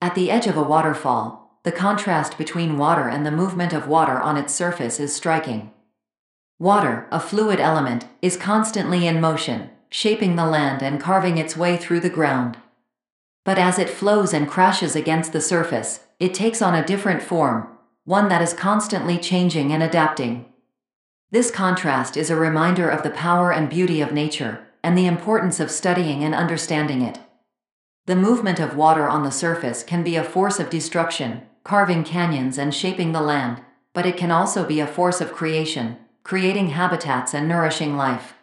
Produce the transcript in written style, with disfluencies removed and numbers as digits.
At the edge of a waterfall, the contrast between water and the movement of water on its surface is striking. Water, a fluid element, is constantly in motion, shaping the land and carving its way through the ground. But as it flows and crashes against the surface, it takes on a different form, one that is constantly changing and adapting. This contrast is a reminder of the power and beauty of nature, and the importance of studying and understanding it. The movement of water on the surface can be a force of destruction, carving canyons and shaping the land, but it can also be a force of creation, creating habitats and nourishing life.